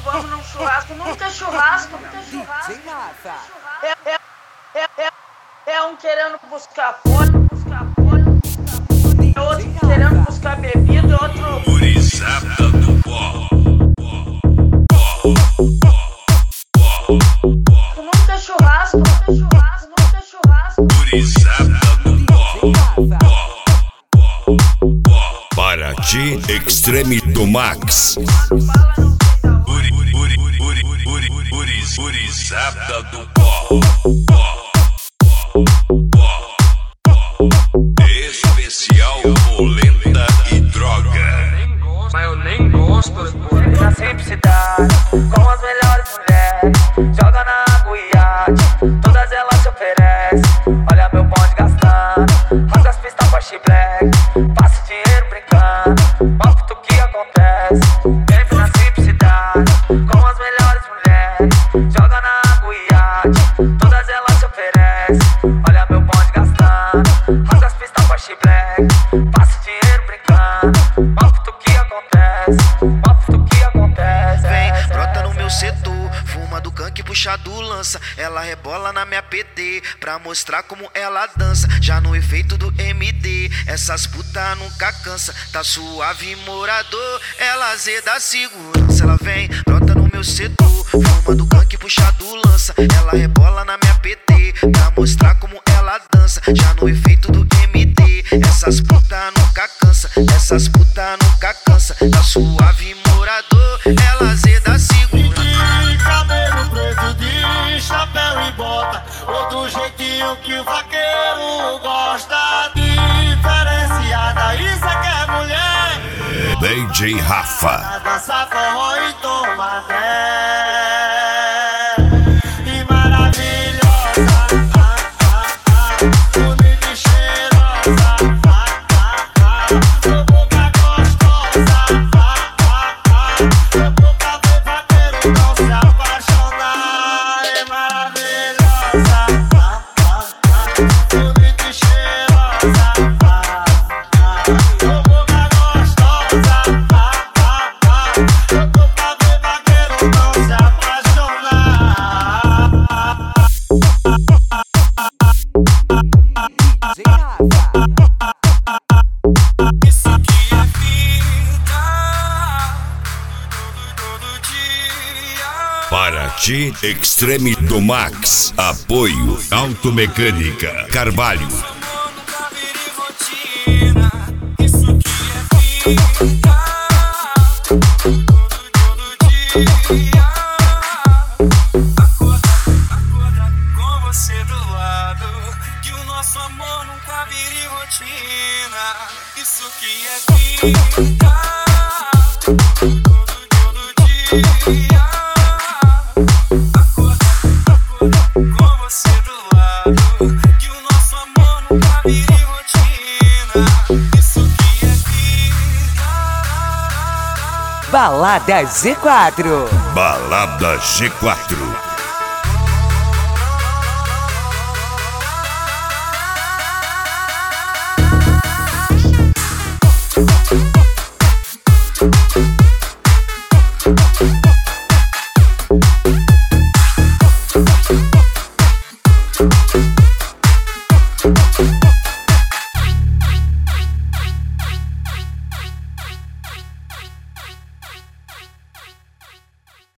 vamos num churrasco. Nunca é churrasco. É um querendo buscar fone, é outro querendo buscar bebida, e outro... Gurizada do pó. Nunca é churrasco. Gurizada do pó. Paraty Extreme do Max. Gurizada do pó. Especial polenta e droga. Mas eu nem gosto. Na simplicidade, com as melhores mulheres, joga na água e iate, todas elas se oferecem. Olha meu bonde gastando, rasga as pistas com a X-Black, passa o dinheiro brincando, mostra tudo que acontece. Sempre na simplicidade, com as melhores mulheres, joga na água e iate, todas elas se oferecem. Olha meu bonde gastando, rasga as pistas com a X-Black, passa o dinheiro brincando, mostra tudo que acontece. Vem, brota no meu setor, fuma do canque, puxa do lança. Ela rebola na minha PT, pra mostrar como ela dança. Já no efeito do MD, essas putas nunca cansa. Tá suave, morador, ela zeda a segurança. Ela vem, brota no meu setor, fuma do canque, puxa do lança. Ela rebola na minha PT, pra mostrar como ela dança. Já no efeito do MD, essas putas nunca cansa. Essas putas nunca cansa. Tá suave, morador, ela zeda a segurança. Cabelo preto de chapéu e bota, outro jeitinho que o vaqueiro gosta. Diferenciada, isso é que é mulher. DJ Rafa. Dança forró e toma fé. E maravilhosa, bonita e cheirosa, sua boca gostosa, sua boca vê vaqueiro não se apaixonar. É maravilhosa, bonita e cheirosa, sua boca gostosa, sua boca vê vaqueiro não se apaixonar. Isso que é vida. Todo dia. Paraty Extreme do Max. Apoio Automecânica Carvalho. Amor nunca vire rotina. Isso que é vida. Todo dia. Acorda com você do lado. Que o nosso amor nunca vire rotina. Isso que é vida. Todo dia. Acorda com você do lado. Que o nosso amor nunca vire rotina. Isso que é vida. Balada G4. Balada G4.